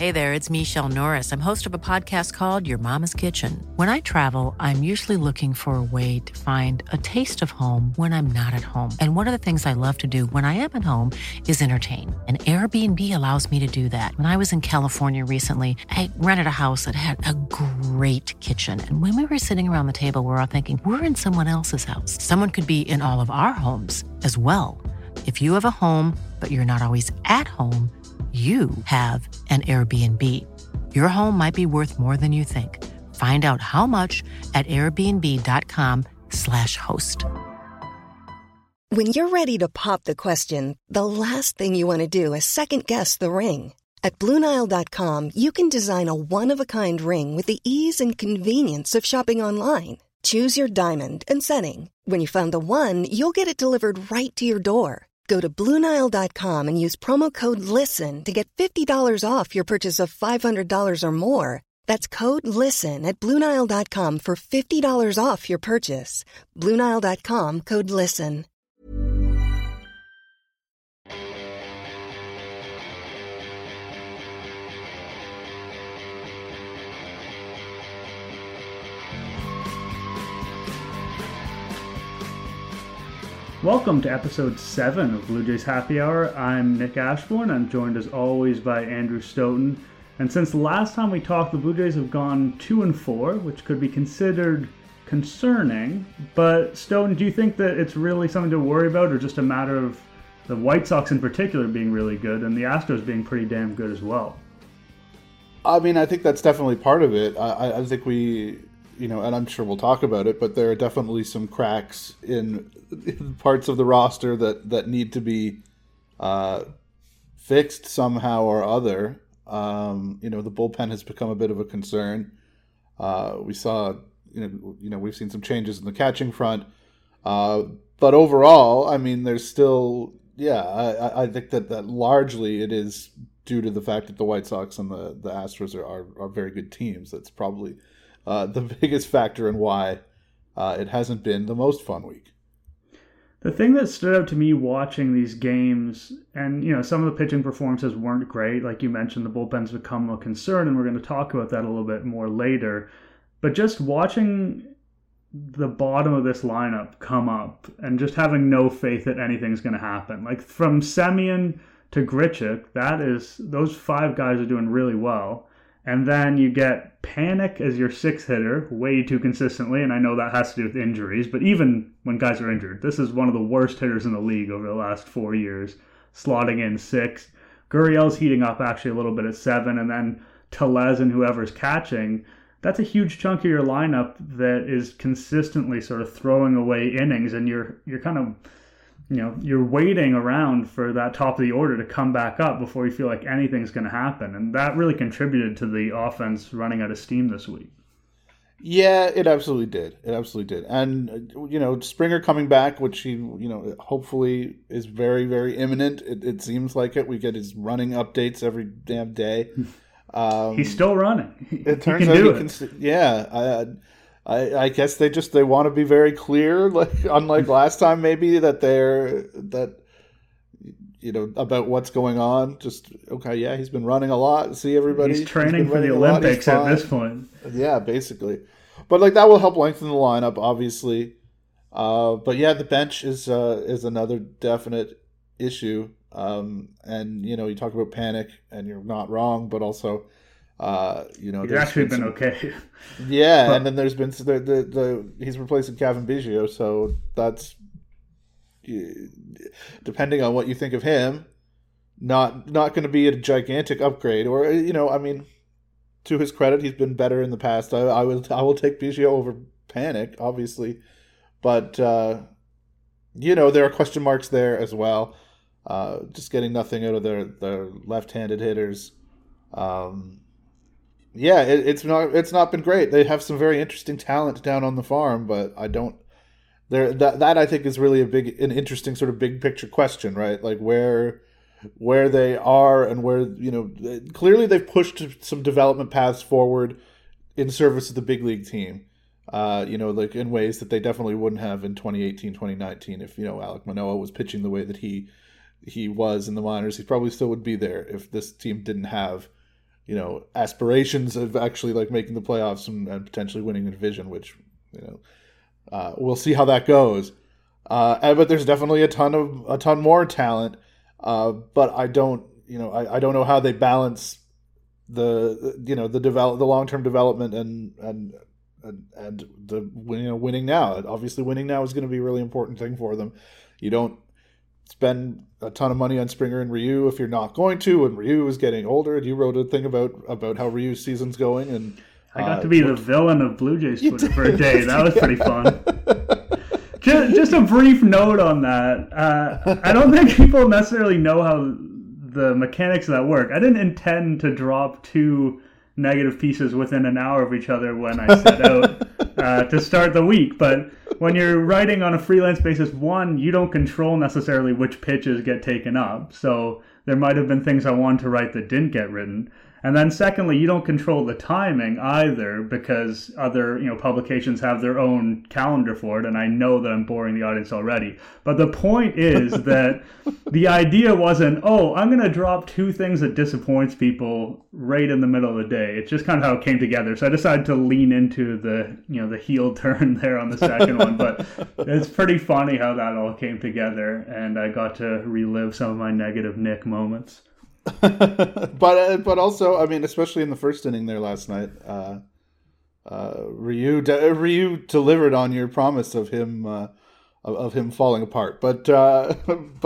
Hey there, it's Michelle Norris. I'm host of a podcast called Your Mama's Kitchen. When I travel, I'm usually looking for a way to find a taste of home when I'm not at home. And one of the things I love to do when I am at home is entertain. And Airbnb allows me to do that. When I was in California recently, I rented a house that had a great kitchen. And when we were sitting around the table, we were all thinking, we're in someone else's house. Someone could be in all of our homes as well. If you have a home, but you're not always at home, you have an Airbnb. Your home might be worth more than you think. Find out how much at airbnb.com/host. When you're ready to pop the question, the last thing you want to do is second-guess the ring. At BlueNile.com, you can design a one-of-a-kind ring with the ease and convenience of shopping online. Choose your diamond and setting. When you find the one, you'll get it delivered right to your door. Go to BlueNile.com and use promo code LISTEN to get $50 off your purchase of $500 or more. That's code LISTEN at BlueNile.com for $50 off your purchase. BlueNile.com, code LISTEN. Welcome to episode 7 of Blue Jays Happy Hour. I'm Nick Ashbourne. I'm joined as always by Andrew Stoughton. And since the last time we talked, the Blue Jays have gone 2-4, which could be considered concerning. But Stoughton, do you think that it's really something to worry about, or just a matter of the White Sox in particular being really good and the Astros being pretty damn good as well? I mean, I think that's definitely part of it. I think we, and I'm sure we'll talk about it, but there are definitely some cracks in parts of the roster that need to be fixed somehow or other. The bullpen has become a bit of a concern. We saw, we've seen some changes in the catching front. But overall, I mean, there's still, I think that largely it is due to the fact that the White Sox and the Astros are very good teams. That's probably the biggest factor in why it hasn't been the most fun week. The thing that stood out to me watching these games, and some of the pitching performances weren't great. Like you mentioned, the bullpen's become a concern, and we're going to talk about that a little bit more later. But just watching the bottom of this lineup come up and just having no faith that anything's going to happen. Like from Semien to Grichuk, those 5 guys are doing really well. And then you get Panik as your 6th hitter way too consistently, and I know that has to do with injuries, but even when guys are injured, this is one of the worst hitters in the league over the last 4 years, slotting in 6th. Gurriel's heating up actually a little bit at 7, and then Tellez and whoever's catching. That's a huge chunk of your lineup that is consistently sort of throwing away innings, and you're kind of, you're waiting around for that top of the order to come back up before you feel like anything's going to happen. And that really contributed to the offense running out of steam this week. Yeah, it absolutely did. And, Springer coming back, which he, hopefully is very, very imminent. It seems like it. We get his running updates every damn day. He's still running. It turns out he can. Yeah, I guess they want to be very clear, like unlike last time, maybe about what's going on. Just okay, yeah, he's been running a lot. See everybody. He's training for the Olympics at this point. Yeah, basically, but that will help lengthen the lineup, obviously. But yeah, the bench is another definite issue. And you talk about Panik, and you're not wrong, but also. He's actually been okay. Yeah, and then there's been he's replacing Kevin Biggio, so that's depending on what you think of him, not going to be a gigantic upgrade. Or to his credit, he's been better in the past. I will take Biggio over Panik, obviously, but there are question marks there as well. Just getting nothing out of their left-handed hitters. Yeah, it's not been great. They have some very interesting talent down on the farm, but I don't. That I think is really an interesting sort of big picture question, right? Like where they are and where clearly they've pushed some development paths forward in service of the big league team. Like in ways that they definitely wouldn't have in 2018, 2019 if Alek Manoah was pitching the way that he was in the minors. He probably still would be there if this team didn't have aspirations of actually like making the playoffs and potentially winning the division, which we'll see how that goes. But there's definitely a ton more talent. But I don't know how they balance the long-term development and the winning now. Obviously, winning now is going to be a really important thing for them. You don't spend a ton of money on Springer and Ryu if you're not going to. And Ryu is getting older. You wrote a thing about how Ryu's season's going, and I got to be the villain of Blue Jays Twitter for a day. That was pretty fun. Just a brief note on that. I don't think people necessarily know how the mechanics of that work. I didn't intend to drop 2 negative pieces within an hour of each other when I set out to start the week. But when you're writing on a freelance basis, one, you don't control necessarily which pitches get taken up. So there might have been things I wanted to write that didn't get written. And then secondly, you don't control the timing either, because other publications have their own calendar for it, and I know that I'm boring the audience already. But the point is that the idea wasn't, I'm going to drop 2 things that disappoints people right in the middle of the day. It's just kind of how it came together. So I decided to lean into the heel turn there on the second one. But it's pretty funny how that all came together, and I got to relive some of my negative Nick moments. but also, I mean, especially in the first inning there last night, Ryu delivered on your promise of him falling apart. But there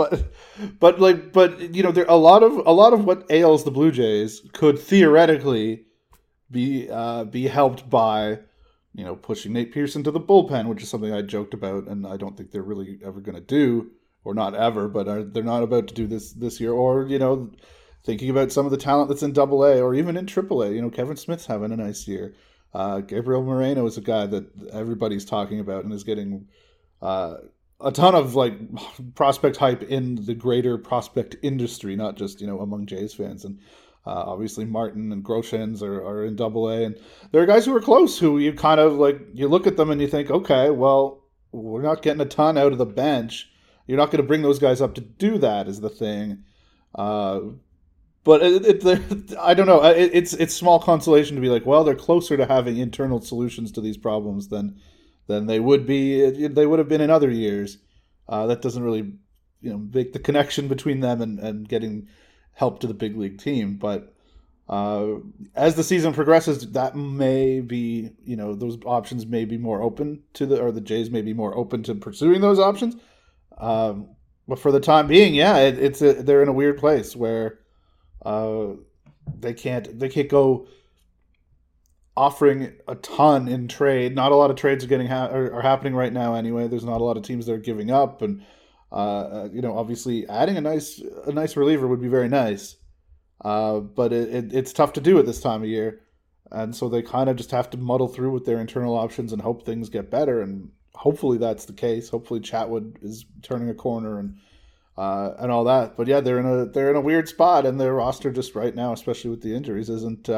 a lot of what ails the Blue Jays could theoretically be helped by pushing Nate Pearson to the bullpen, which is something I joked about, and I don't think they're really ever going to do, or not ever, but they're not about to do this year, or thinking about some of the talent that's in AA or even in AAA. Kevin Smith's having a nice year. Gabriel Moreno is a guy that everybody's talking about and is getting a ton of prospect hype in the greater prospect industry, not just among Jays fans. And obviously Martin and Groshans are in AA, and there are guys who are close who you kind of you look at them and you think, okay, well, we're not getting a ton out of the bench. You're not going to bring those guys up to do that, is the thing. But I don't know. It's small consolation to be like, well, they're closer to having internal solutions to these problems than they would be. They would have been in other years. That doesn't really, make the connection between them and getting help to the big league team. But as the season progresses, that may be, those options may be more open to the Jays may be more open to pursuing those options. But for the time being, they're in a weird place where. They can't go offering a ton in trade. Not a lot of trades are happening right now anyway. There's not a lot of teams that are giving up, and obviously adding a nice reliever would be very nice. But it's tough to do at this time of year, and so they kind of just have to muddle through with their internal options and hope things get better. And hopefully that's the case. Hopefully Chatwood is turning a corner and all that. But yeah, they're in a weird spot, and their roster just right now, especially with the injuries,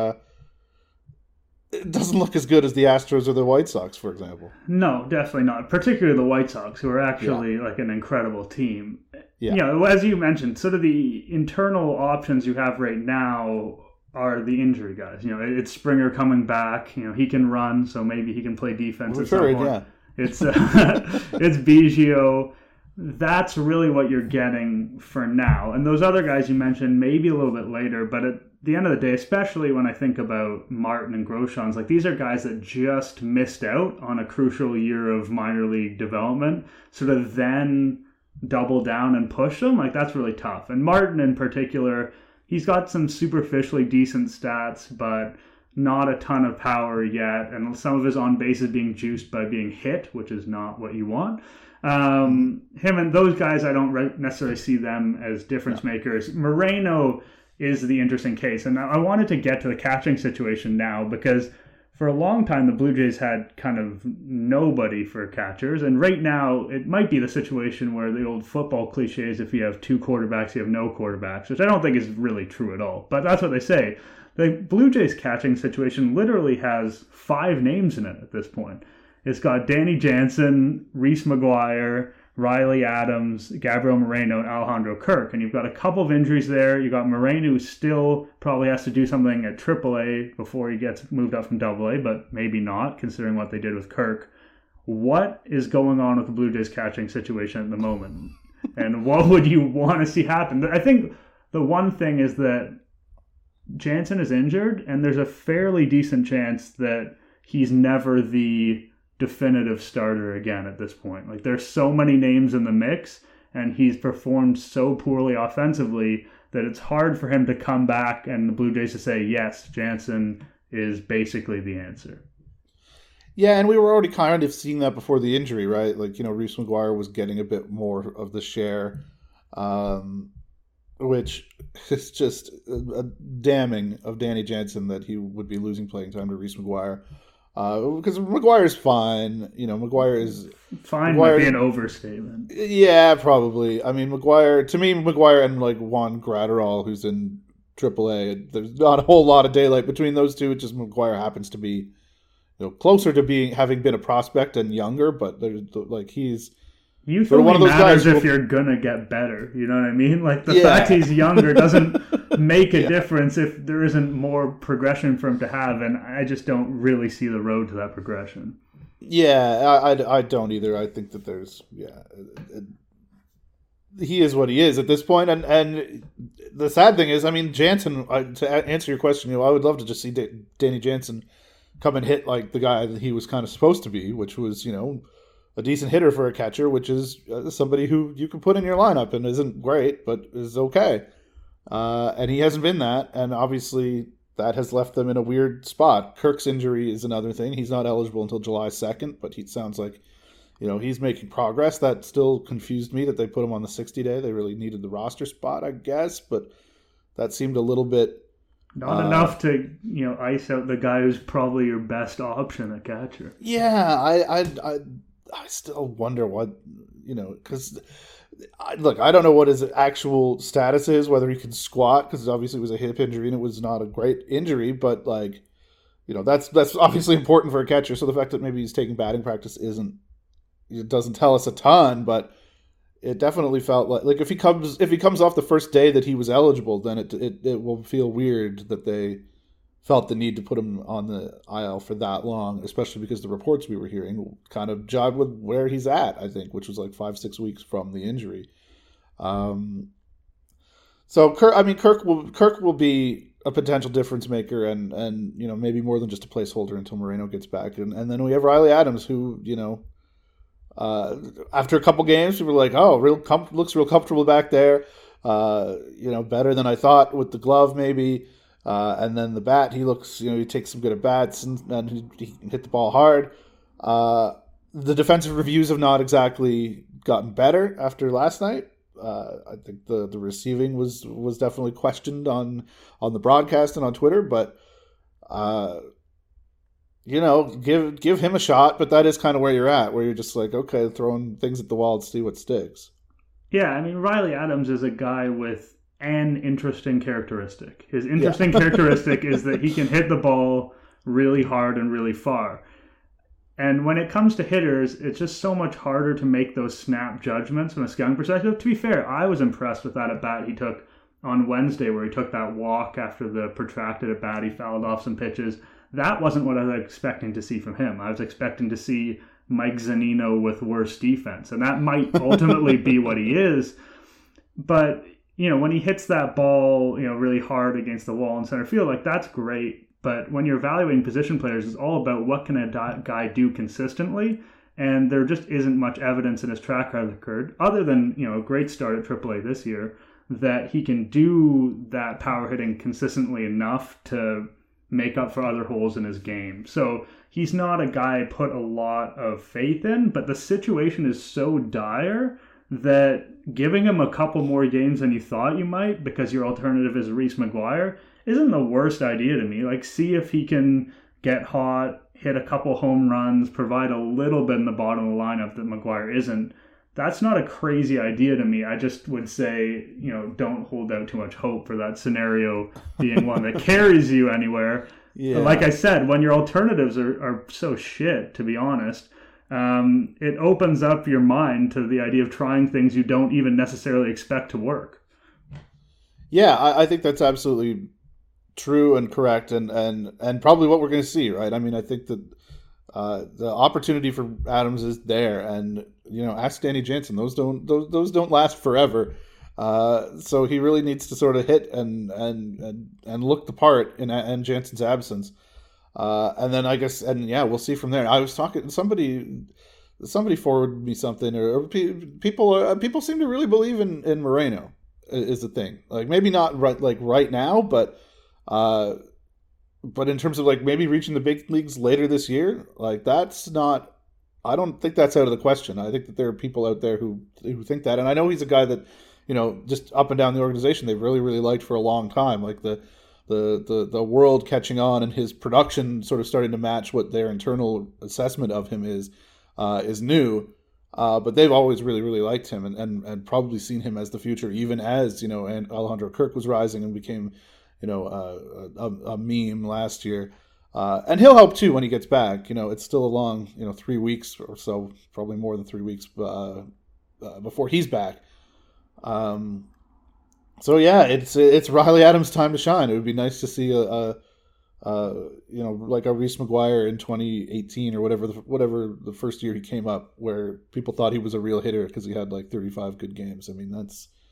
it doesn't look as good as the Astros or the White Sox, for example. No, definitely not. Particularly the White Sox, who are actually an incredible team. Yeah. As you mentioned, sort of the internal options you have right now are the injury guys. It's Springer coming back. He can run, so maybe he can play defense at some point. Yeah. It's Biggio. That's really what you're getting for now. And those other guys you mentioned, maybe a little bit later, but at the end of the day, especially when I think about Martin and Groshans, these are guys that just missed out on a crucial year of minor league development. So to then double down and push them, that's really tough. And Martin in particular, he's got some superficially decent stats, but not a ton of power yet. And some of his on base is being juiced by being hit, which is not what you want. Him and those guys, I don't necessarily see them as difference makers. Moreno is the interesting case. And I wanted to get to the catching situation now, because for a long time, the Blue Jays had kind of nobody for catchers. And right now, it might be the situation where the old football cliche is if you have 2 quarterbacks, you have no quarterbacks, which I don't think is really true at all. But that's what they say. The Blue Jays catching situation literally has 5 names in it at this point. It's got Danny Jansen, Reese McGuire, Riley Adams, Gabriel Moreno, and Alejandro Kirk. And you've got a couple of injuries there. You've got Moreno, who still probably has to do something at AAA before he gets moved up from AA, but maybe not, considering what they did with Kirk. What is going on with the Blue Jays catching situation at the moment? And what would you want to see happen? I think the one thing is that Jansen is injured, and there's a fairly decent chance that he's never the definitive starter again at this point. Like, there's so many names in the mix, and he's performed so poorly offensively that it's hard for him to come back and the Blue Jays to say, yes, Jansen is basically the answer. Yeah, and we were already kind of seeing that before the injury, right? Like, Reese McGuire was getting a bit more of the share, which is just a damning of Danny Jansen that he would be losing playing time to Reese McGuire. Because McGuire's fine. McGuire is... Fine would be an overstatement. Yeah, probably. I mean, McGuire and, like, Juan Gratterall, who's in AAA, there's not a whole lot of daylight between those two. It's just McGuire happens to be, closer to having been a prospect and younger, but there's, like, he's... Youth only matters if you're gonna get better. You know what I mean? Like, the fact he's younger doesn't make a difference if there isn't more progression for him to have, and I just don't really see the road to that progression. Yeah, I don't either. I think that there's he is what he is at this point, and the sad thing is, I mean, Jansen. To answer your question, I would love to just see Danny Jansen come and hit like the guy that he was kind of supposed to be, which was a decent hitter for a catcher, which is somebody who you can put in your lineup and isn't great, but is okay. And he hasn't been that, and obviously that has left them in a weird spot. Kirk's injury is another thing. He's not eligible until July 2nd, but he sounds like, he's making progress. That still confused me that they put him on the 60-day. They really needed the roster spot, I guess, but that seemed a little bit... Not enough to, ice out the guy who's probably your best option at catcher. Yeah, I still wonder what, because, look, I don't know what his actual status is, whether he can squat, because obviously it was a hip injury and it was not a great injury, but, like, that's obviously important for a catcher, so the fact that maybe he's taking batting practice doesn't tell us a ton, but it definitely felt like if he comes off the first day that he was eligible, then it will feel weird that they felt the need to put him on the IL for that long, especially because the reports we were hearing kind of jive with where he's at, I think, which was like 5-6 weeks from the injury. So Kirk will be a potential difference maker and maybe more than just a placeholder until Moreno gets back. And then we have Riley Adams, who, after a couple games, we were like, oh, looks real comfortable back there. Better than I thought with the glove, maybe. And then the bat, he looks, he takes some good at bats and he can hit the ball hard. The defensive reviews have not exactly gotten better after last night. I think the receiving was definitely questioned on the broadcast and on Twitter, but give him a shot. But that is kind of where you're at, where you're just like, okay, throwing things at the wall and see what sticks. Yeah, I mean, Riley Adams is a guy with an interesting characteristic. His interesting characteristic is that he can hit the ball really hard and really far. And when it comes to hitters, it's just so much harder to make those snap judgments from a scouting perspective. To be fair, I was impressed with that at bat he took on Wednesday, where he took that walk after the protracted at bat. He fouled off some pitches. That wasn't what I was expecting to see from him. I was expecting to see Mike Zunino with worse defense, and that might ultimately be what he is. But when he hits that ball, really hard against the wall in center field, like, that's great. But when you're evaluating position players, it's all about what can a guy do consistently. And there just isn't much evidence in his track record, other than, a great start at AAA this year, that he can do that power hitting consistently enough to make up for other holes in his game. So he's not a guy I put a lot of faith in, but the situation is so dire that giving him a couple more games than you thought you might, because your alternative is Reese McGuire, isn't the worst idea to me. Like, see if he can get hot, hit a couple home runs, provide a little bit in the bottom of the lineup that McGuire isn't. That's not a crazy idea to me. I just would say, don't hold out too much hope for that scenario being one that carries you anywhere. Yeah. But like I said, when your alternatives are so shit, to be honest, it opens up your mind to the idea of trying things you don't even necessarily expect to work. Yeah, I think that's absolutely true and correct, and probably what we're going to see, right? I mean, I think that the opportunity for Adams is there, and ask Danny Jansen; those don't last forever. So he really needs to sort of hit and look the part in Jansen's absence, and then I guess we'll see from there. I was talking somebody forwarded me something, or people seem to really believe in Moreno is the thing. Like maybe not right now, but in terms of like maybe reaching the big leagues later this year, like I don't think that's out of the question. I think that there are people out there who think that, and I know he's a guy that just up and down the organization they've really really liked for a long time. Like the world catching on and his production sort of starting to match what their internal assessment of him is new. But they've always really, really liked him and probably seen him as the future, even as, and Alejandro Kirk was rising and became, a meme last year. And he'll help too when he gets back. It's still a long, 3 weeks or so, probably more than 3 weeks before he's back. So yeah, it's Riley Adams' time to shine. It would be nice to see like a Reese McGuire in 2018 or whatever the first year he came up, where people thought he was a real hitter because he had like 35 good games. I mean,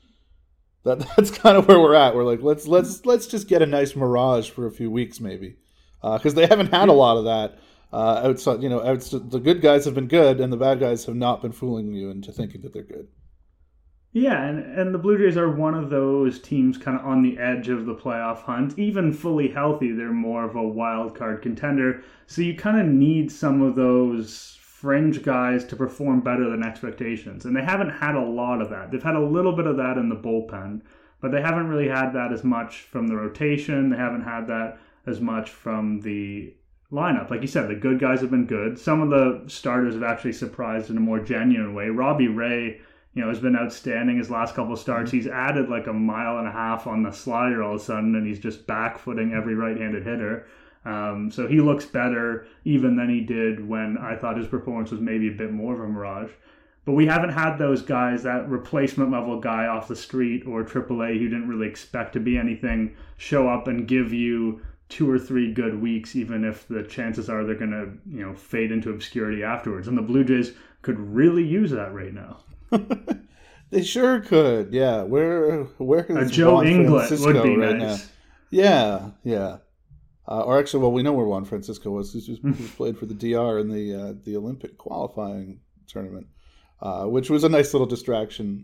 that's kind of where we're at. We're like, let's just get a nice mirage for a few weeks maybe, because they haven't had a lot of that. Outside, the good guys have been good, and the bad guys have not been fooling you into thinking that they're good. Yeah, and the Blue Jays are one of those teams kind of on the edge of the playoff hunt. Even fully healthy, they're more of a wild card contender. So you kind of need some of those fringe guys to perform better than expectations. And they haven't had a lot of that. They've had a little bit of that in the bullpen, but they haven't really had that as much from the rotation. They haven't had that as much from the lineup. Like you said, the good guys have been good. Some of the starters have actually surprised in a more genuine way. Robbie Ray, has been outstanding his last couple of starts. He's added like 1.5 miles on the slider all of a sudden, and he's just back-footing every right-handed hitter. So he looks better even than he did when I thought his performance was maybe a bit more of a mirage. But we haven't had those guys, that replacement-level guy off the street or AAA who didn't really expect to be anything, show up and give you 2 or 3 good weeks, even if the chances are they're going to fade into obscurity afterwards. And the Blue Jays could really use that right now. They sure could, yeah. Where is Joe Juan Inglet Francisco would be right nice. Now? Yeah. Or actually, well, we know where Juan Francisco was. He played for the DR in the Olympic qualifying tournament, which was a nice little distraction.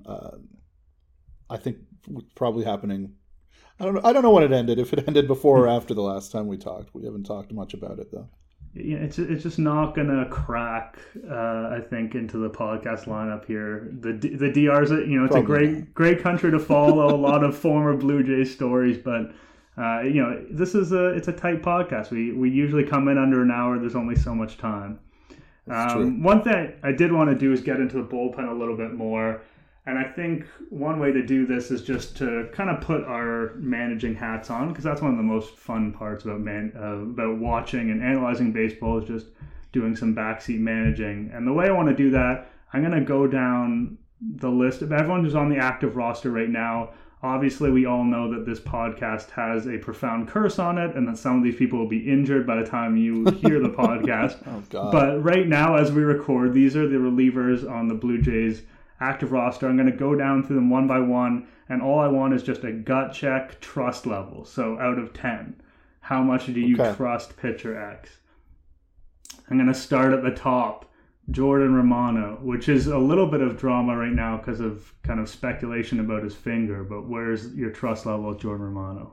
I think probably happening. I don't know when it ended. If it ended before or after the last time we talked, we haven't talked much about it though. Yeah, it's just not gonna crack. I think into the podcast lineup here. The DR's it's probably a great country to follow. A lot of former Blue Jays stories, but this is it's a tight podcast. We usually come in under an hour. There's only so much time. One thing I did want to do is get into the bullpen a little bit more. And I think one way to do this is just to kind of put our managing hats on, because that's one of the most fun parts about watching and analyzing baseball, is just doing some backseat managing. And the way I want to do that, I'm going to go down the list of everyone who's on the active roster right now. Obviously, we all know that this podcast has a profound curse on it, and that some of these people will be injured by the time you hear the podcast. Oh, God. But right now, as we record, these are the relievers on the Blue Jays active roster. I'm going to go down through them one by one, and all I want is just a gut check trust level. So out of 10, how much do you trust pitcher X? I'm going to start at the top, Jordan Romano, which is a little bit of drama right now because of kind of speculation about his finger, but where's your trust level with Jordan Romano?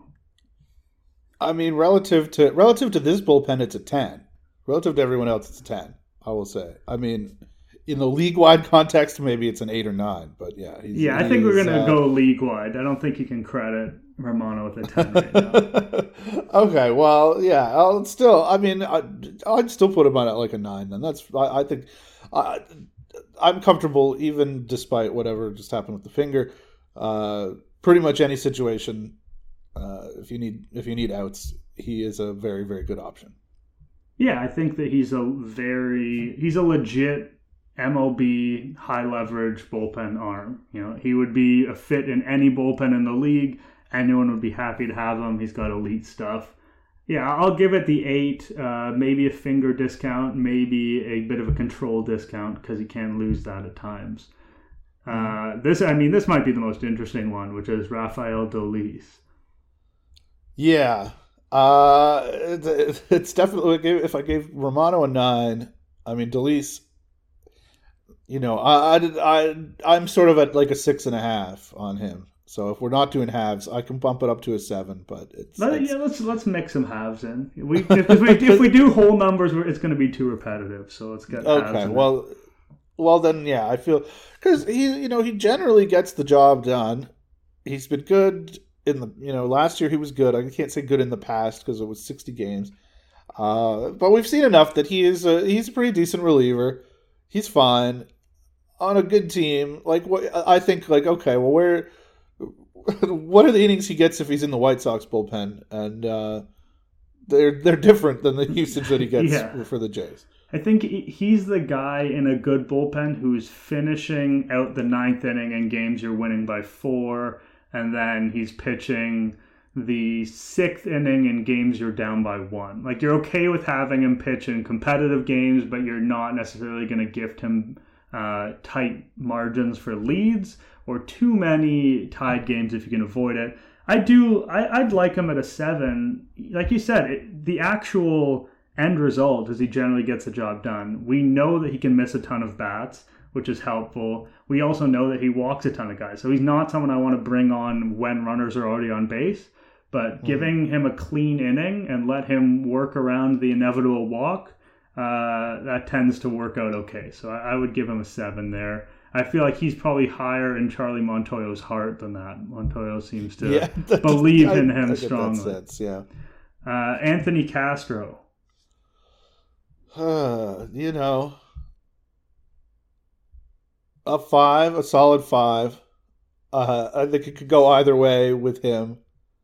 I mean, relative to this bullpen, it's a 10. Relative to everyone else, it's a 10, I will say. I mean, in the league-wide context, maybe it's an 8 or 9, but yeah. I think we're going to go league-wide. I don't think you can credit Romano with a 10 right now. Okay, well, yeah, I'd still put him on at like a 9, then. I think I'm comfortable, even despite whatever just happened with the finger. Pretty much any situation, if you need outs, he is a very, very good option. Yeah, I think that he's a legit MLB high leverage bullpen arm. He would be a fit in any bullpen in the league. Anyone would be happy to have him. He's got elite stuff. Yeah, I'll give it the 8, maybe a finger discount, maybe a bit of a control discount because he can lose that at times. This might be the most interesting one, which is Rafael Dolis. Yeah, it's definitely, if I gave Romano a 9, I mean Dolis, I'm sort of at like a 6.5 on him. So if we're not doing halves, I can bump it up to a 7. But let's mix some halves in. If we do whole numbers, it's going to be too repetitive. So let's get halves in. Well then, yeah, I feel because he generally gets the job done. He's been good in the last year he was good. I can't say good in the past because it was 60 games, but we've seen enough that he's a pretty decent reliever. He's fine on a good team. Like what I think, like okay, well what are the innings he gets if he's in the White Sox bullpen? And they're different than the usage that he gets for the Jays. I think he's the guy in a good bullpen who's finishing out the 9th inning in games you're winning by 4, and then he's pitching the 6th inning in games you're down by 1. Like you're okay with having him pitch in competitive games, but you're not necessarily going to gift him tight margins for leads or too many tied games if you can avoid it. I'd like him at a 7. Like you said, the actual end result is he generally gets the job done. We know that he can miss a ton of bats, which is helpful. We also know that he walks a ton of guys. So he's not someone I want to bring on when runners are already on base. But giving him a clean inning and let him work around the inevitable walk, that tends to work out okay. So I would give him a 7 there. I feel like he's probably higher in Charlie Montoyo's heart than that. Montoyo seems to believe in him strongly. That sense, yeah. Anthony Castro. A 5, a solid 5. I think it could go either way with him.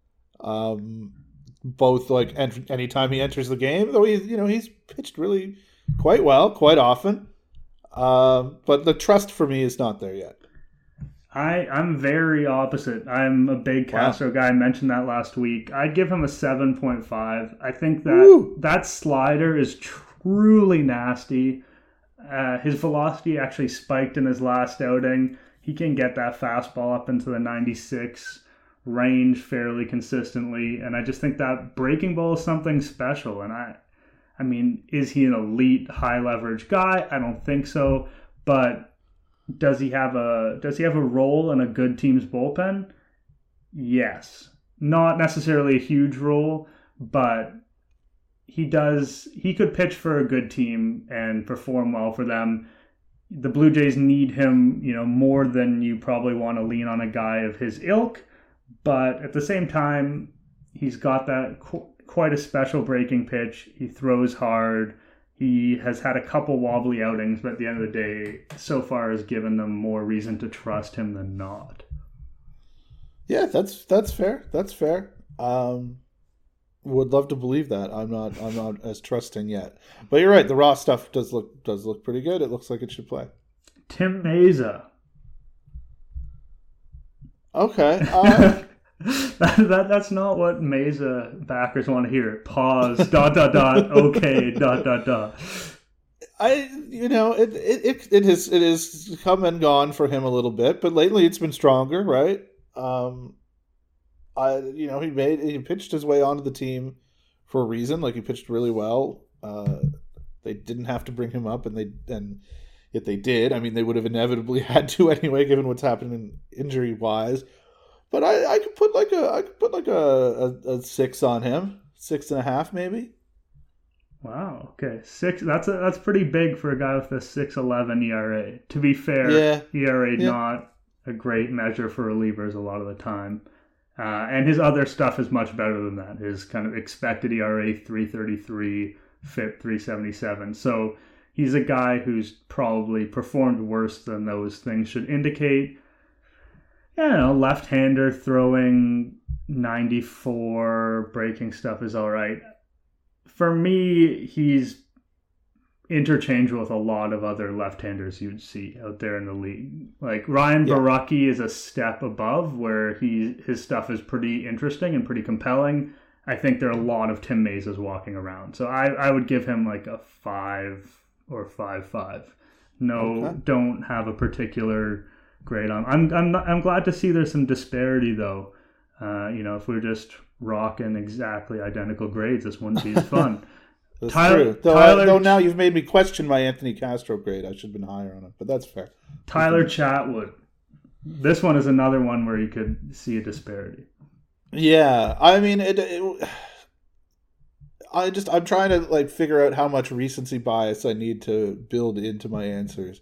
Both like anytime he enters the game, though he's pitched really quite well, quite often. But the trust for me is not there yet. I'm very opposite. I'm a big Castro guy. I mentioned that last week. I'd give him a 7.5. I think that slider is truly nasty. His velocity actually spiked in his last outing. He can get that fastball up into the 96 range fairly consistently, and I just think that breaking ball is something special. And I mean, is he an elite high leverage guy? I don't think so. But does he have a role in a good team's bullpen? Yes. Not necessarily a huge role, but he could pitch for a good team and perform well for them. The Blue Jays need him, more than you probably want to lean on a guy of his ilk. But at the same time, he's got that quite a special breaking pitch. He throws hard. He has had a couple wobbly outings, but at the end of the day, so far has given them more reason to trust him than not. Yeah, that's fair. That's fair. Would love to believe that. I'm not as trusting yet. But you're right. The raw stuff does look pretty good. It looks like it should play. Tim Meza. Okay. That's not what Meza backers want to hear. Pause. ... Okay. ... It has come and gone for him a little bit, but lately it's been stronger, right? He pitched his way onto the team for a reason. Like he pitched really well. They didn't have to bring him up, and yet they did. I mean, they would have inevitably had to anyway, given what's happening injury wise. But I could put a 6 on him, 6.5 maybe. Wow. Okay, 6. That's pretty big for a guy with a 6.11 ERA. To be fair, ERA not a great measure for relievers a lot of the time. And his other stuff is much better than that. His kind of expected ERA 3.33, FIP 3.77. So he's a guy who's probably performed worse than those things should indicate. Left-hander throwing 94, breaking stuff is all right. for me, he's interchangeable with a lot of other left-handers you'd see out there in the league. Like Ryan Borucki is a step above, where his stuff is pretty interesting and pretty compelling. I think there are a lot of Tim Mayses walking around, so I would give him like a 5 or 5.5. No, don't have a particular grade on. I'm glad to see there's some disparity though. If we're just rocking exactly identical grades, this wouldn't be as fun. That's true. Though now you've made me question my Anthony Castro grade. I should have been higher on it, but that's fair. Tyler Chatwood. This one is another one where you could see a disparity. Yeah, I mean, I'm trying to like figure out how much recency bias I need to build into my answers,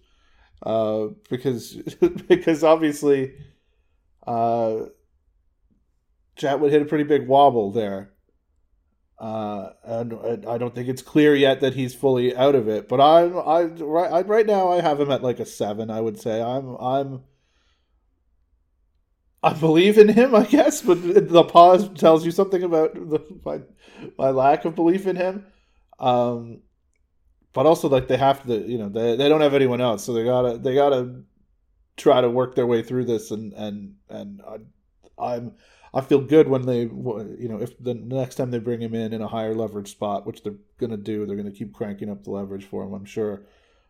because obviously, Chatwood hit a pretty big wobble there. And I don't think it's clear yet that he's fully out of it. But right now I have him at like a 7. I would say I believe in him, I guess. But the pause tells you something about my lack of belief in him. But also like they have to, they don't have anyone else, so they gotta try to work their way through this. And I feel good when they, if the next time they bring him in a higher leverage spot, which they're going to do, they're going to keep cranking up the leverage for him, I'm sure.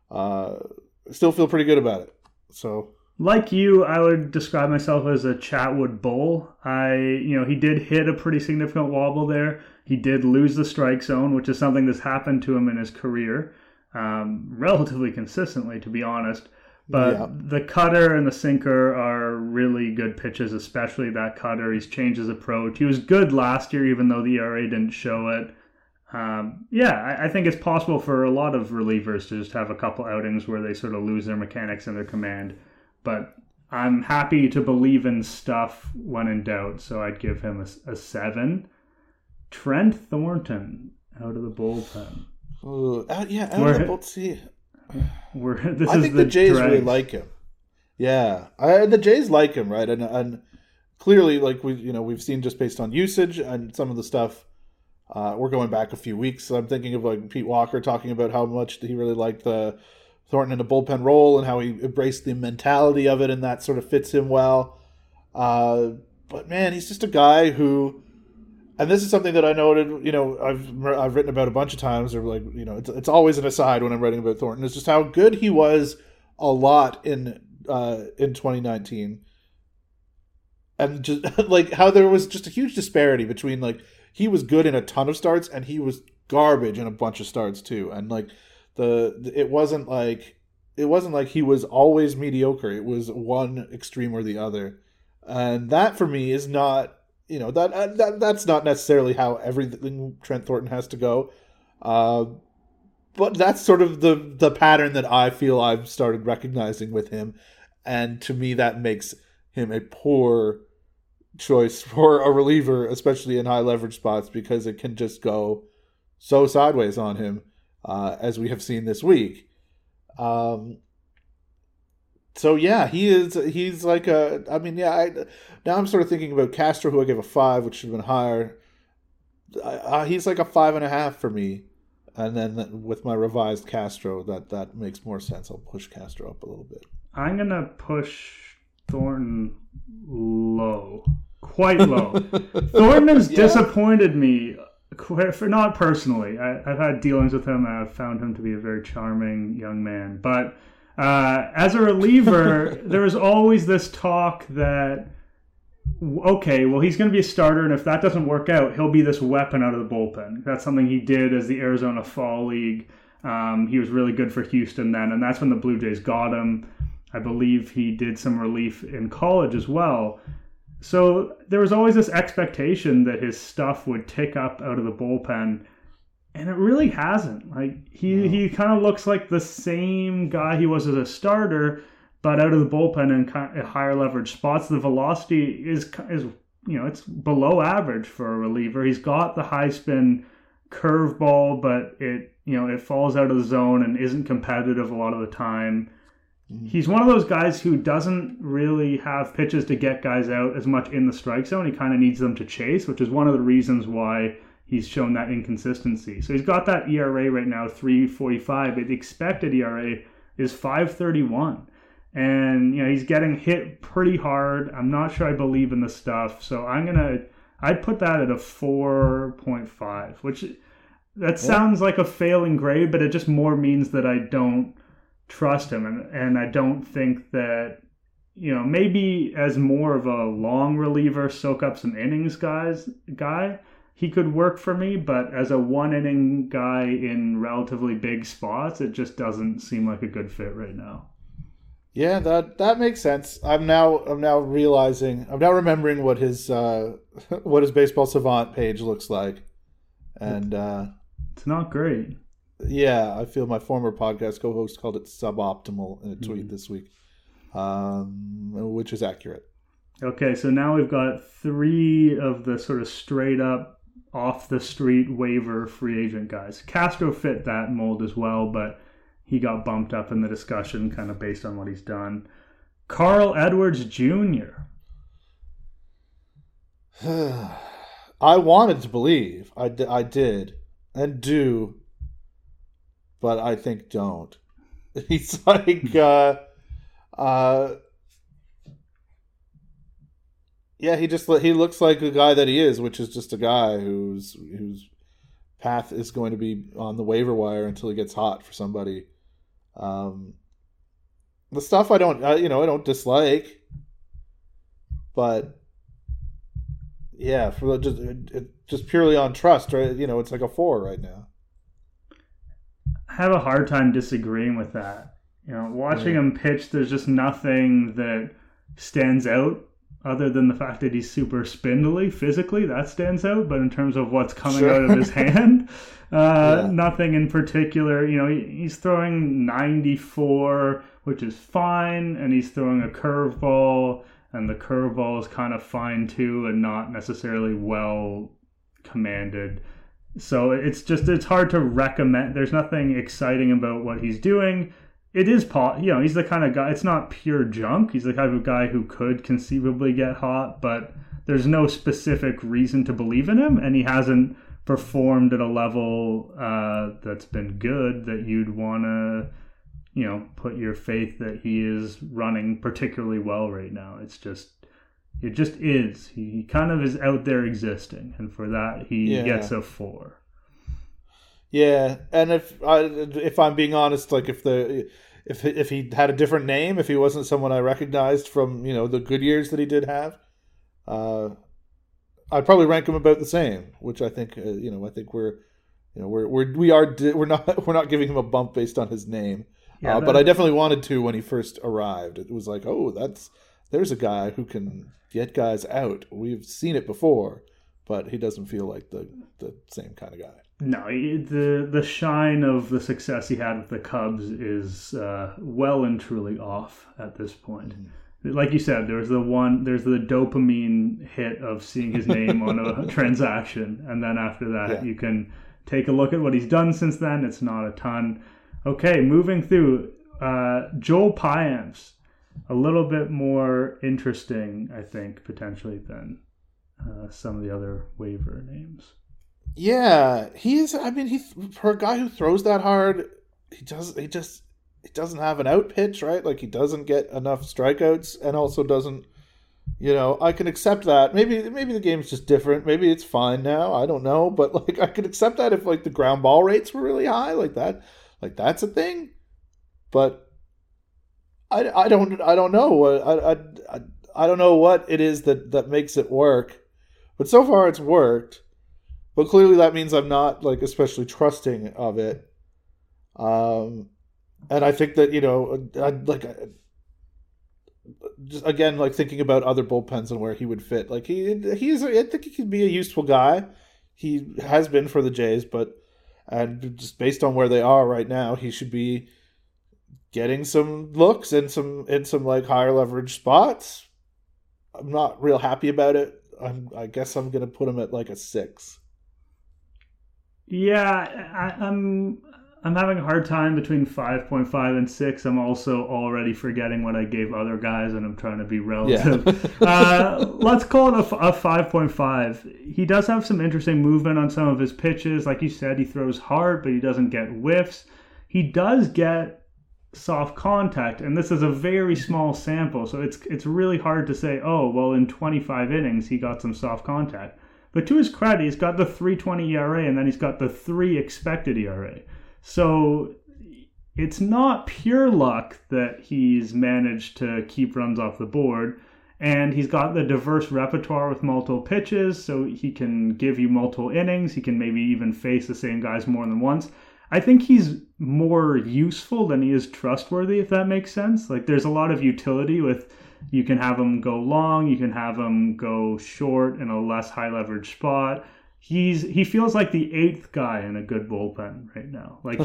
Still feel pretty good about it. So, like you, I would describe myself as a Chatwood bull. He did hit a pretty significant wobble there. He did lose the strike zone, which is something that's happened to him in his career, relatively consistently, to be honest. But the cutter and the sinker are really good pitches, especially that cutter. He's changed his approach. He was good last year, even though the ERA didn't show it. I think it's possible for a lot of relievers to just have a couple outings where they sort of lose their mechanics and their command. But I'm happy to believe in stuff when in doubt, so I'd give him a 7. Trent Thornton out of the bullpen. Out of the bullpen. I think the Jays really like him. Yeah, the Jays like him, right? And clearly, like we've seen just based on usage and some of the stuff. We're going back a few weeks. So I'm thinking of like Pete Walker talking about how much he really liked the Thornton in the bullpen role and how he embraced the mentality of it, and that sort of fits him well. But man, he's just a guy who. And this is something that I noted, I've written about a bunch of times, or like, it's always an aside when I'm writing about Thornton. It's just how good he was a lot in 2019, and just like how there was just a huge disparity between like he was good in a ton of starts and he was garbage in a bunch of starts too, and like it wasn't like he was always mediocre. It was one extreme or the other, and that for me is not. That's not necessarily how everything Trent Thornton has to go. But that's sort of the pattern that I feel I've started recognizing with him. And to me, that makes him a poor choice for a reliever, especially in high leverage spots, because it can just go so sideways on him, as we have seen this week. So yeah, he's like now I'm sort of thinking about Castro, who I gave a 5, which should have been higher. He's like a 5.5 for me. And then with my revised Castro, that makes more sense. I'll push Castro up a little bit. I'm going to push Thornton low. Quite low. Thornton has disappointed me, not personally. I've had dealings with him, and I've found him to be a very charming young man. But as a reliever, there was always this talk that, okay, well, he's going to be a starter, and if that doesn't work out, he'll be this weapon out of the bullpen. That's something he did as the Arizona Fall League. He was really good for Houston then, and that's when the Blue Jays got him. I believe he did some relief in college as well. So there was always this expectation that his stuff would tick up out of the bullpen, and it really hasn't. Like he kind of looks like the same guy he was as a starter, but out of the bullpen and kind of higher leverage spots. The velocity is it's below average for a reliever. He's got the high spin curveball, but it falls out of the zone and isn't competitive a lot of the time. He's one of those guys who doesn't really have pitches to get guys out as much in the strike zone. He kind of needs them to chase, which is one of the reasons why he's shown that inconsistency. So he's got that ERA right now, 3.45, but the expected ERA is 5.31. And, he's getting hit pretty hard. I'm not sure I believe in the stuff. So I'd put that at a 4.5, which that sounds like a failing grade, but it just more means that I don't trust him. And I don't think that, maybe as more of a long reliever, soak up some innings guy, he could work for me. But as a one inning guy in relatively big spots, it just doesn't seem like a good fit right now. Yeah, that makes sense. I'm now remembering what his Baseball Savant page looks like, and it's not great. Yeah, I feel my former podcast co-host called it suboptimal in a tweet this week, which is accurate. Okay, so now we've got 3 of the sort of straight up off the street waiver free agent guys. Castro fit that mold as well, but he got bumped up in the discussion kind of based on what he's done. Carl Edwards Jr. I wanted to believe. I did and do, but I think don't. He's like, yeah, he looks like the guy that he is, which is just a guy whose path is going to be on the waiver wire until he gets hot for somebody. The stuff I don't dislike, but yeah, for just purely on trust, right? It's like a 4 right now. I have a hard time disagreeing with that. Watching him pitch, there's just nothing that stands out other than the fact that he's super spindly physically. That stands out. But in terms of what's coming out of his hand, nothing in particular. He's throwing 94, which is fine, and he's throwing a curveball, and the curveball is kind of fine too, and not necessarily well commanded. So it's hard to recommend. There's nothing exciting about what he's doing. It is, he's the kind of guy, it's not pure junk. He's the kind of guy who could conceivably get hot, but there's no specific reason to believe in him, and he hasn't performed at a level that's been good that you'd want to, put your faith that he is running particularly well right now. It just is. He kind of is out there existing, and for that he gets a 4. Yeah, and if I'm being honest, like if he had a different name, if he wasn't someone I recognized from the good years that he did have, I'd probably rank him about the same. Which I think I think we're not giving him a bump based on his name. Yeah, but I definitely wanted to when he first arrived. It was like, oh, there's a guy who can get guys out. We've seen it before, but he doesn't feel like the same kind of guy. No, the shine of the success he had with the Cubs is well and truly off at this point. Mm-hmm. Like you said, there's the dopamine hit of seeing his name on a transaction, and then after that, you can take a look at what he's done since then. It's not a ton. Okay, moving through, Joel Payamps, a little bit more interesting, I think, potentially than some of the other waiver names. Yeah, he's. I mean, for a guy who throws that hard, he doesn't have an out pitch, right? Like, he doesn't get enough strikeouts, and also doesn't. I can accept that. Maybe the game's just different. Maybe it's fine now. I don't know, but like, I could accept that if like the ground ball rates were really high, like that. Like, that's a thing. But I don't know. I don't know what it is that makes it work. But so far, it's worked. But clearly that means I'm not, like, especially trusting of it. And I think that, just again, like, thinking about other bullpens and where he would fit. Like, I think he could be a useful guy. He has been for the Jays, and just based on where they are right now, he should be getting some looks in some like higher leverage spots. I'm not real happy about it. I guess I'm going to put him at like a 6. Yeah, I'm having a hard time between 5.5 and 6. I'm also already forgetting what I gave other guys, and I'm trying to be relative. Yeah. Let's call it a 5.5. He does have some interesting movement on some of his pitches. Like you said, he throws hard, but he doesn't get whiffs. He does get soft contact, and this is a very small sample, so it's really hard to say, oh, well, in 25 innings, he got some soft contact. But to his credit, he's got the 3.20 ERA, and then he's got the 3 expected ERA. So it's not pure luck that he's managed to keep runs off the board. And he's got the diverse repertoire with multiple pitches, so he can give you multiple innings. He can maybe even face the same guys more than once. I think he's more useful than he is trustworthy, if that makes sense. Like, there's a lot of utility with, you can have him go long, you can have him go short in a less high leverage spot. He feels like the 8th guy in a good bullpen right now. Like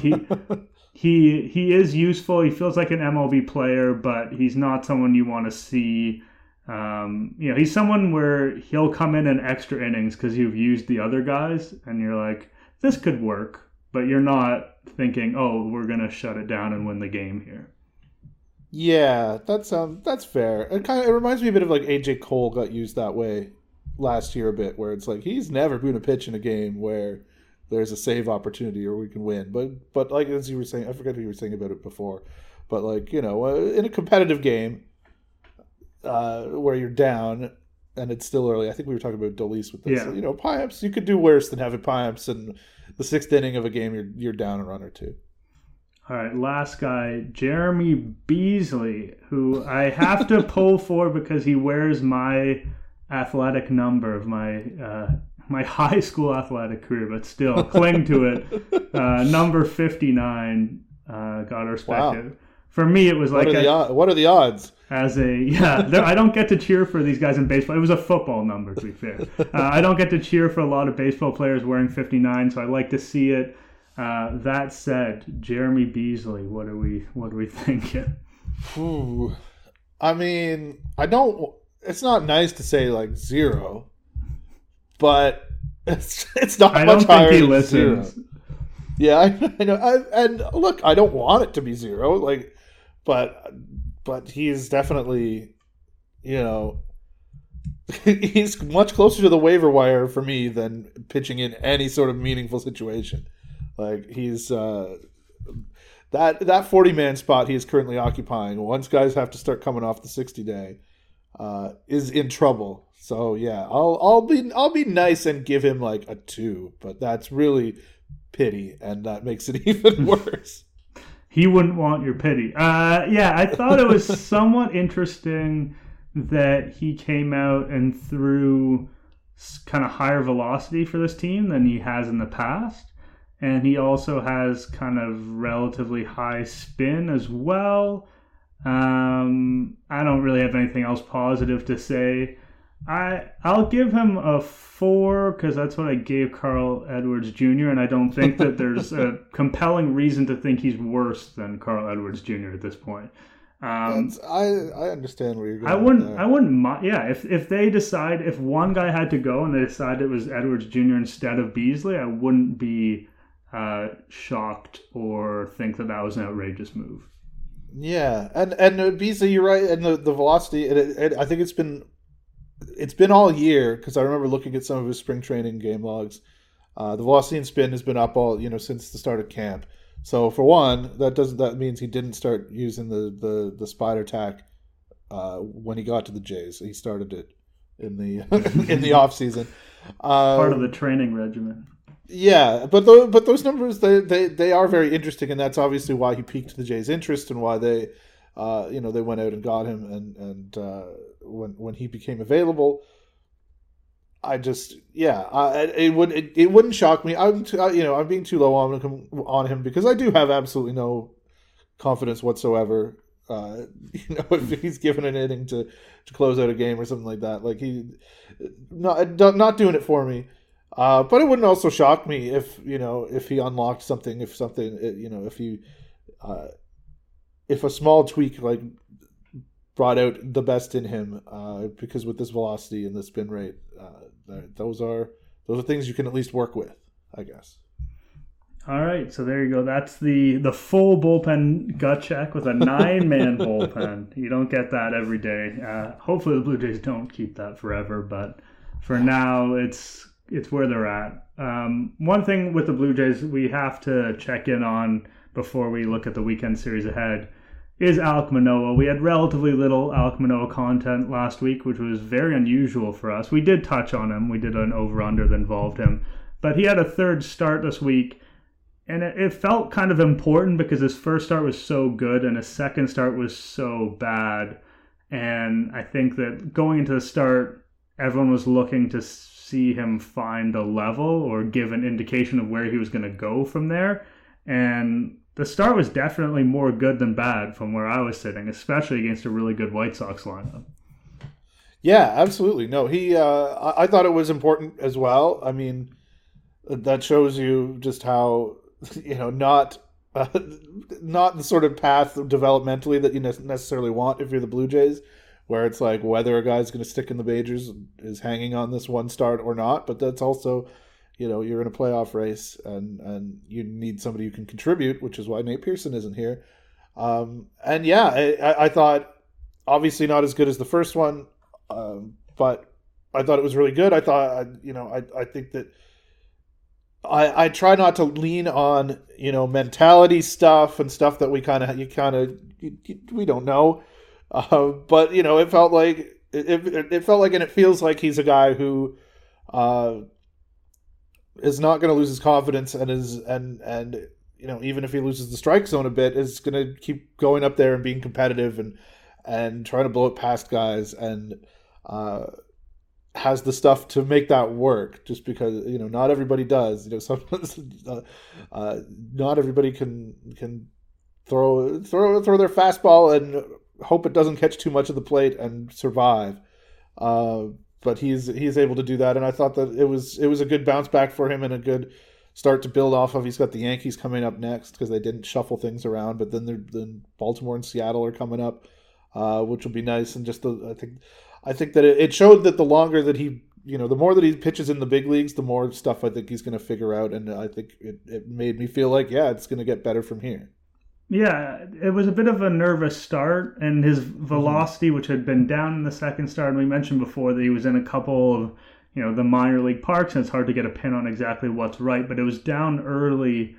he is useful. He feels like an MLB player, but he's not someone you want to see. He's someone where he'll come in extra innings because you've used the other guys, and you're like, this could work, but you're not thinking, oh, we're gonna shut it down and win the game here. Yeah, that's fair. It reminds me a bit of like AJ Cole got used that way last year a bit, where it's like he's never been a pitch in a game where there's a save opportunity or we can win. But like, as you were saying, I forget who you were saying about it before, but like, in a competitive game where you're down and it's still early. I think we were talking about Dolis with this. Yeah. Payamps, you could do worse than having Payamps in the 6th inning of a game. You're down a run or two. All right, last guy, Jeremy Beasley, who I have to pull for because he wears my athletic number of my high school athletic career, but still cling to it. Number 59, gotta respect it. For me, it was like what are the odds? I don't get to cheer for these guys in baseball. It was a football number, to be fair. I don't get to cheer for a lot of baseball players wearing 59, so I like to see it. That said, Jeremy Beasley, what are we thinking? I mean, it's not nice to say like 0, but it's not much higher than 0. Yeah, I know. And look, I don't want it to be 0, like, but he's definitely, he's much closer to the waiver wire for me than pitching in any sort of meaningful situation. Like, he's that 40-man spot he is currently occupying, once guys have to start coming off the 60-day, is in trouble. So yeah, I'll be nice and give him like a 2, but that's really pity, and that makes it even worse. He wouldn't want your pity. I thought it was somewhat interesting that he came out and threw kind of higher velocity for this team than he has in the past. And he also has kind of relatively high spin as well. I don't really have anything else positive to say. I'll give him a 4 because that's what I gave Carl Edwards Jr. And I don't think that there's a compelling reason to think he's worse than Carl Edwards Jr. at this point. I understand where you're going. I wouldn't mind. Yeah, if they decide, if one guy had to go and they decided it was Edwards Jr. instead of Beasley, I wouldn't be shocked or think that was an outrageous move. Yeah, and Beasley, you're right, and the velocity. I think it's been all year, because I remember looking at some of his spring training game logs. The velocity and spin has been up all since the start of camp. So for one, that means he didn't start using the spider tack when he got to the Jays. He started it in the off season. Part of the training regimen. Yeah, but those numbers they are very interesting, and that's obviously why he piqued the Jays' interest and why they they went out and got him, and when he became available, it wouldn't shock me. I'm being too low on him because I do have absolutely no confidence whatsoever. If he's given an inning to close out a game or something like that, like he not doing it for me. But it wouldn't also shock me if he unlocked something, if a small tweak like brought out the best in him, because with this velocity and the spin rate, those are things you can at least work with, I guess. All right, so there you go. That's the full bullpen gut check with a 9-man bullpen. You don't get that every day. Hopefully the Blue Jays don't keep that forever, but for now, it's where they're at. One thing with the Blue Jays we have to check in on before we look at the weekend series ahead is Alek Manoah. We had relatively little Alek Manoah content last week, which was very unusual for us. We did touch on him. We did an over-under that involved him. But he had a third start this week, and it felt kind of important because his first start was so good and his second start was so bad. And I think that going into the start, everyone was looking to see him find a level or give an indication of where he was going to go from there. And the start was definitely more good than bad from where I was sitting, especially against a really good White Sox lineup. Yeah, absolutely. No, I thought it was important as well. I mean, that shows you just how, not the sort of path developmentally that you necessarily want if you're the Blue Jays, where it's like whether a guy's going to stick in the majors is hanging on this one start or not. But that's also, you're in a playoff race and you need somebody who can contribute, which is why Nate Pearson isn't here. And yeah, I thought obviously not as good as the first one, but I thought it was really good. I thought, I think that I try not to lean on, mentality stuff and stuff that we we don't know. But it felt like it felt like, and it feels like he's a guy who is not going to lose his confidence and even if he loses the strike zone a bit, is going to keep going up there and being competitive and trying to blow it past guys and has the stuff to make that work, just because not everybody does. Sometimes not everybody can throw their fastball and hope it doesn't catch too much of the plate and survive. But he's able to do that, and I thought that it was a good bounce back for him and a good start to build off of. He's got the Yankees coming up next because they didn't shuffle things around, but then Baltimore and Seattle are coming up, which will be nice. And just I think that it showed that the longer that he, the more that he pitches in the big leagues, the more stuff I think he's going to figure out. And I think it made me feel like, yeah, it's going to get better from here. Yeah, it was a bit of a nervous start, and his velocity, which had been down in the second start, and we mentioned before that he was in a couple of, the minor league parks, and it's hard to get a pin on exactly what's right, but it was down early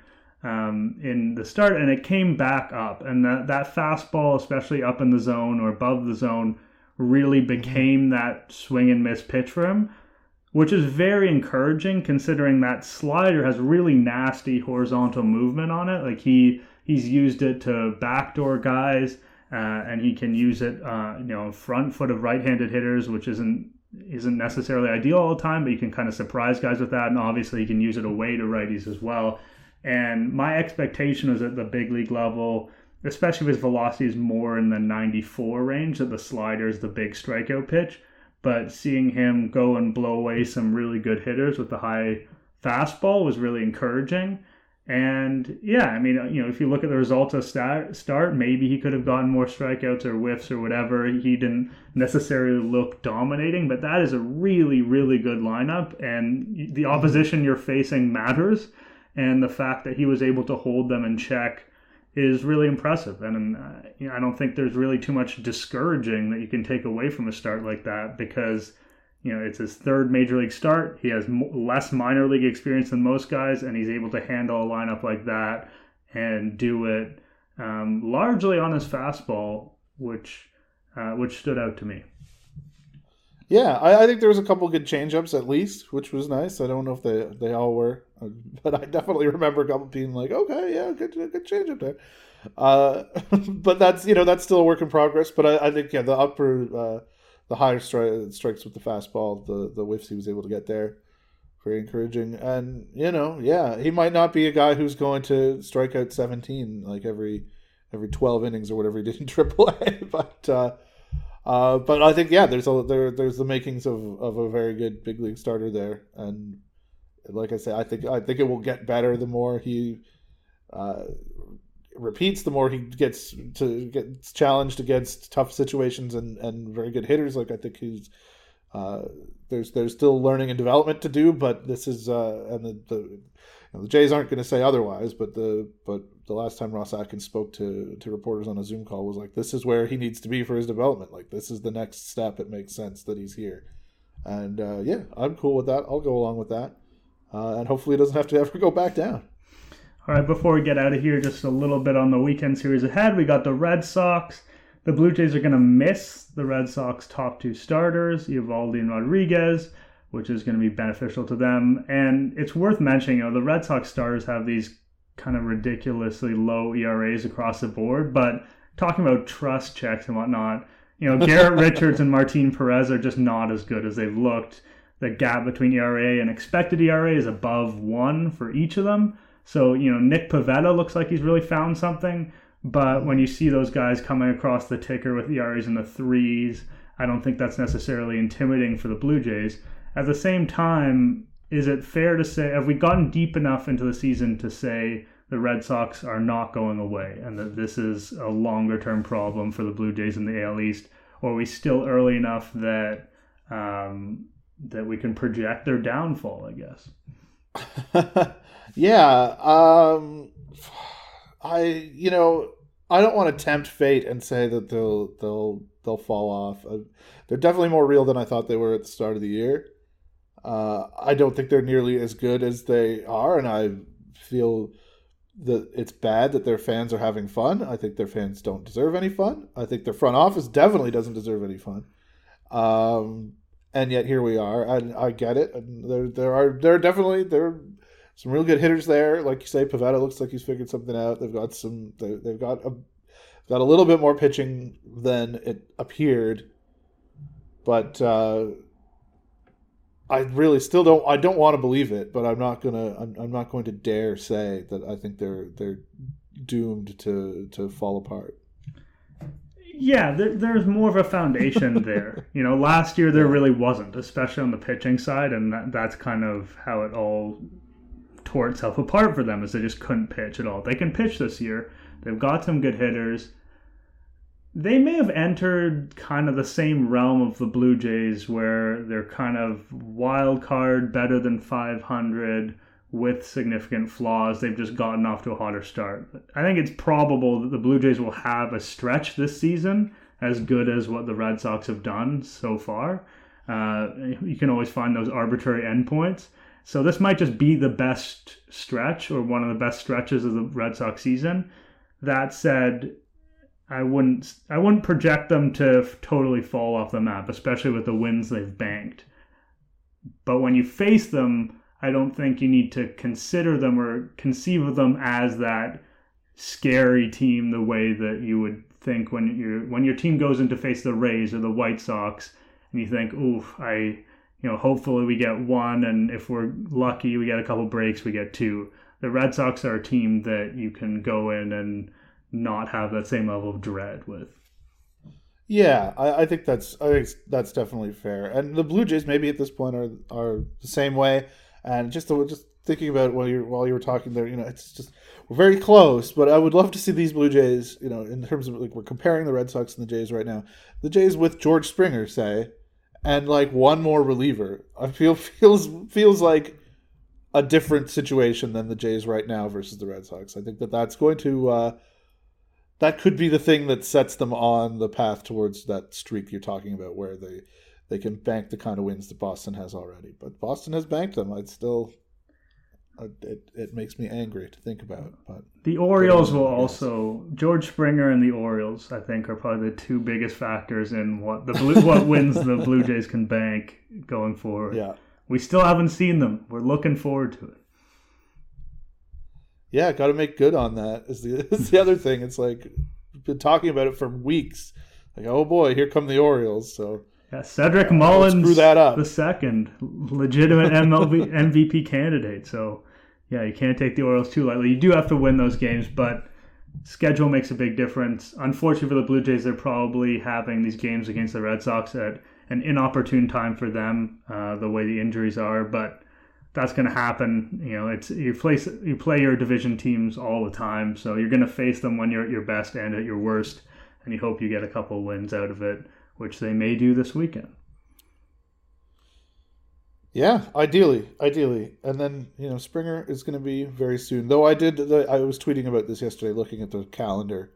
in the start, and it came back up, and that fastball, especially up in the zone or above the zone, really became that swing and miss pitch for him, which is very encouraging considering that slider has really nasty horizontal movement on it. Like he's used it to backdoor guys, and he can use it, front foot of right-handed hitters, which isn't necessarily ideal all the time, but you can kind of surprise guys with that. And obviously, he can use it away to righties as well. And my expectation was at the big league level, especially if his velocity is more in the 94 range, that the slider is the big strikeout pitch. But seeing him go and blow away some really good hitters with the high fastball was really encouraging. And yeah, I mean, if you look at the results of start, maybe he could have gotten more strikeouts or whiffs or whatever. He didn't necessarily look dominating, but that is a really, really good lineup. And the opposition you're facing matters. And the fact that he was able to hold them in check is really impressive. And I don't think there's really too much discouraging that you can take away from a start like that, because it's his third major league start. He has less minor league experience than most guys, and he's able to handle a lineup like that and do it largely on his fastball, which stood out to me. Yeah, I think there was a couple good changeups at least, which was nice. I don't know if they all were, but I definitely remember a couple being like, okay, yeah, good changeup there. But that's still a work in progress. But I think the higher strikes with the fastball, the whiffs he was able to get there, very encouraging. And he might not be a guy who's going to strike out 17 like every 12 innings or whatever he did in AAA, but I think there's the makings of a very good big league starter there. And like I say, I think it will get better the more he repeats, the more he gets challenged against tough situations and very good hitters. Like I think he's There's still learning and development to do, but this is and the Jays aren't going to say otherwise. But the last time Ross Atkins spoke to reporters on a Zoom call was like, this is where he needs to be for his development. Like, this is the next step. It makes sense that he's here, and I'm cool with that. I'll go along with that, and hopefully he doesn't have to ever go back down. All right, before we get out of here, just a little bit on the weekend series ahead. We got the Red Sox. The Blue Jays are going to miss the Red Sox top two starters, Eovaldi and Rodriguez, which is going to be beneficial to them. And it's worth mentioning, the Red Sox starters have these kind of ridiculously low ERAs across the board. But talking about trust checks and whatnot, Garrett Richards and Martin Perez are just not as good as they've looked. The gap between ERA and expected ERA is above 1 for each of them. So, Nick Pivetta looks like he's really found something. But when you see those guys coming across the ticker with ERAs in the 3s, I don't think that's necessarily intimidating for the Blue Jays. At the same time, is it fair to say, have we gotten deep enough into the season to say the Red Sox are not going away and that this is a longer-term problem for the Blue Jays in the AL East? Or are we still early enough that that we can project their downfall, I guess? Yeah. I don't want to tempt fate and say that they'll fall off. They're definitely more real than I thought they were at the start of the year. I don't think they're nearly as good as they are, and I feel that it's bad that their fans are having fun. I think their fans don't deserve any fun. I think their front office definitely doesn't deserve any fun. And yet here we are, and I get it. And there are some real good hitters there, like you say. Pivetta looks like he's figured something out. They've got a little bit more pitching than it appeared, but I really still don't. I don't want to believe it, but I'm not going to dare say that I think they're doomed to fall apart. Yeah, there's more of a foundation there. Last year there really wasn't, especially on the pitching side, and that's kind of how it all tore itself apart for them, is they just couldn't pitch at all. They can pitch this year. They've got some good hitters. They may have entered kind of the same realm of the Blue Jays where they're kind of wild card, better than 500 with significant flaws. They've just gotten off to a hotter start. I think it's probable that the Blue Jays will have a stretch this season as good as what the Red Sox have done so far. You can always find those arbitrary endpoints. So this might just be the best stretch or one of the best stretches of the Red Sox season. That said, I wouldn't project them to totally fall off the map, especially with the wins they've banked. But when you face them, I don't think you need to consider them or conceive of them as that scary team the way that you would think when your team goes in to face the Rays or the White Sox, and you think, oof, hopefully we get one, and if we're lucky, we get a couple breaks, we get two. The Red Sox are a team that you can go in and not have that same level of dread with. Yeah, I think that's definitely fair. And the Blue Jays maybe at this point are the same way. And just thinking about it while you were talking there, it's just we're very close. But I would love to see these Blue Jays, in terms of like we're comparing the Red Sox and the Jays right now. The Jays with George Springer, say, and like one more reliever. I feels like a different situation than the Jays right now versus the Red Sox. I think that's going to that could be the thing that sets them on the path towards that streak you're talking about, where they can bank the kind of wins that Boston has already. But Boston has banked them. It makes me angry to think about. But the Orioles will also, George Springer and the Orioles, I think, are probably the two biggest factors in what wins the Blue Jays can bank going forward. Yeah, we still haven't seen them. We're looking forward to it. Yeah, got to make good on that. Is the other thing? It's like we've been talking about it for weeks. Like, oh boy, here come the Orioles. So yeah, Cedric Mullins, screw that up. The second legitimate MVP candidate. So yeah, you can't take the Orioles too lightly. You do have to win those games, but schedule makes a big difference. Unfortunately for the Blue Jays, they're probably having these games against the Red Sox at an inopportune time for them, the way the injuries are. But that's going to happen. It's you play your division teams all the time, so you're going to face them when you're at your best and at your worst, and you hope you get a couple wins out of it, which they may do this weekend. Yeah, ideally, and then Springer is going to be very soon. Though I was tweeting about this yesterday, looking at the calendar.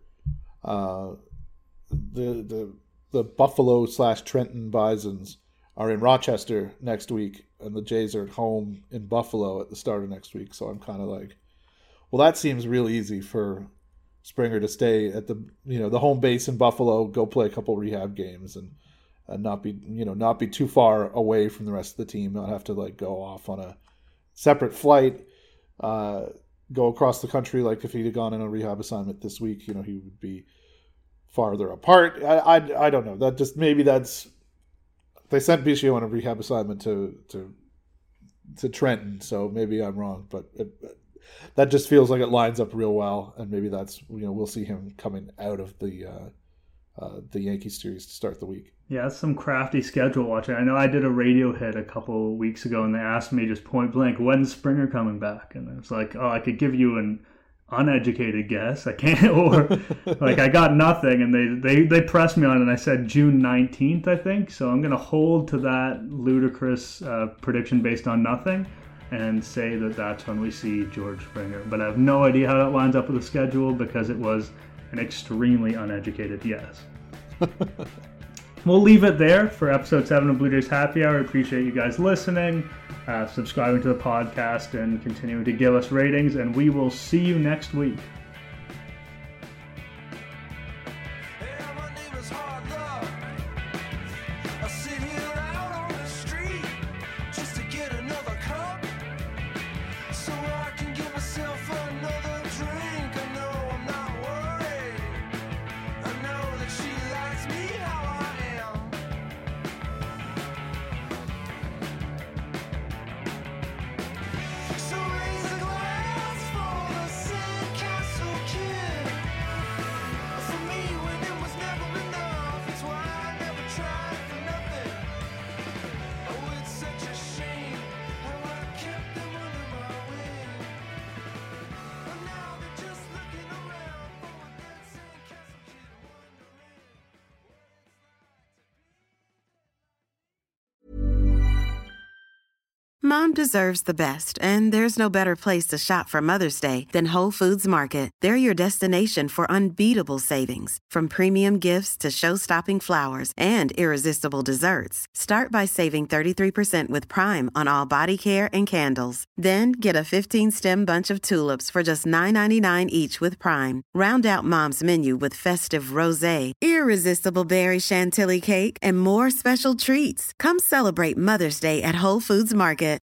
The Buffalo/Trenton Bisons are in Rochester next week, and the Jays are at home in Buffalo at the start of next week. So I'm kind of like, well, that seems real easy for Springer to stay at the home base in Buffalo, go play a couple rehab games, and not be too far away from the rest of the team, not have to like go off on a separate flight, go across the country. Like if he'd have gone on a rehab assignment this week, he would be farther apart. I don't know. That just maybe that's they sent Biggio on a rehab assignment to Trenton, so maybe I'm wrong, but that just feels like it lines up real well, and maybe that's we'll see him coming out of the Yankees series to start the week. Yeah, that's some crafty schedule watching. I know I did a radio hit a couple of weeks ago, and they asked me just point blank, when's Springer coming back? And it's like, oh, I could give you an uneducated guess. I can't, or like I got nothing, and they pressed me on it, and I said June 19th, I think. So I'm going to hold to that ludicrous prediction based on nothing and say that that's when we see George Springer. But I have no idea how that lines up with the schedule because it was an extremely uneducated yes. We'll leave it there for episode 7 of Blue Jays Happy Hour. I appreciate you guys listening, subscribing to the podcast, and continuing to give us ratings. And we will see you next week. Mom deserves the best, and there's no better place to shop for Mother's Day than Whole Foods Market. They're your destination for unbeatable savings, from premium gifts to show-stopping flowers and irresistible desserts. Start by saving 33% with Prime on all body care and candles. Then get a 15-stem bunch of tulips for just $9.99 each with Prime. Round out Mom's menu with festive rosé, irresistible berry chantilly cake, and more special treats. Come celebrate Mother's Day at Whole Foods Market.